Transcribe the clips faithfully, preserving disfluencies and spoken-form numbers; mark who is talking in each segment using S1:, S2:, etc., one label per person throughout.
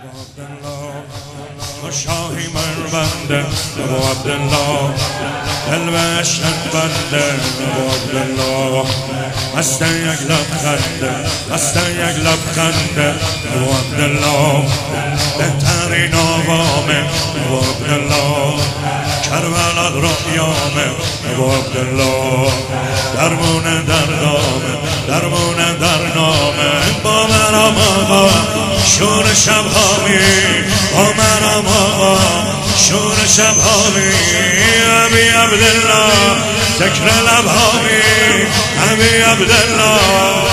S1: شاهی من بنده ابو عبدالله، قلب عشق بنده ابو عبدالله، مست یک لبخنده مست یک لبخنده ابو عبدالله، بهترین آقامه ابو عبدالله، کربلا رویامه ابو عبدالله، درمون دردامه درمون درنامه، با مرام آقا شور شبهامی، با مرام آقا شور شبهامی، ابی عبدالله ذکر لبهامی، ابی عبدالله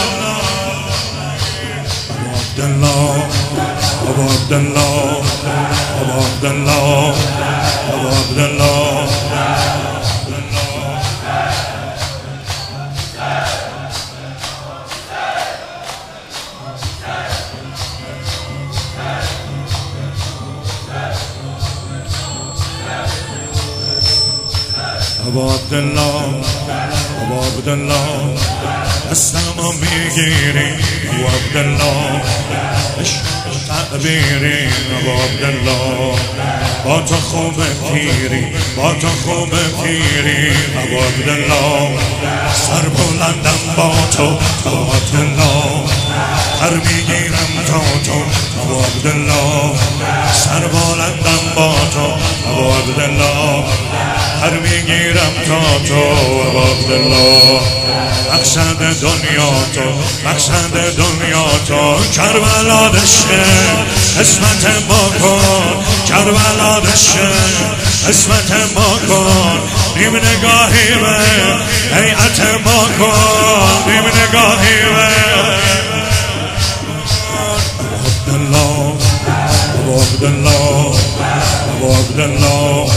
S1: ابو عبدالله ابو عبدالله ابو عبدالله ابو عبدالله ابو عبدالله ابو عبدالله دستمو میگیری ابو عبدالله، عشق تعبیری ابو عبدالله، با تو خوب پیری با تو خوب پیری ابو عبدالله، سر بلندم با تو ابو عبدالله، هر میگیرم تا تو ابو عبدالله، سر بلندم با تو ابو عبدالله، هر میگیرم تا تو ابو عبدالله، مقصد دنیا تو مقصد دنیا تو، کربلا دشته قسمت ما کن، کربلا دشته قسمت ما کن، نیم نگاهی به هیئت ما کن، نیم نگاهی به ابو عبدالله ابو عبدالله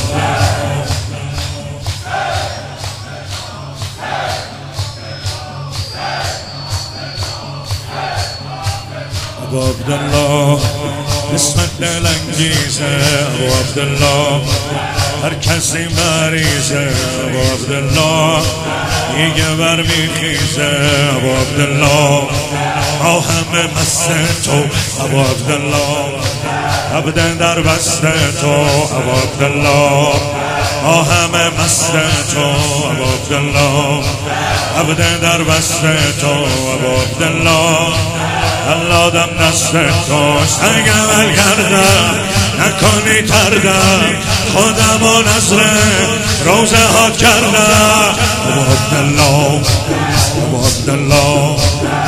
S1: ابو عبدالله، قسمت دلانگیزه ابو عبدالله، هر کسی مریضه ابو عبدالله، دیگه برمیخیزه ابو عبدالله، ما همه مست تو ابو عبدالله، عبد در بست تو ابو عبدالله، ما همه مست تو ابو عبدالله، عبد در بست تو ابو عبدالله، الله دم دست تو سنگ عمل کردم نکنی تردم، خودم و نظر روزه ها کردم ابو عبدالله ابو عبدالله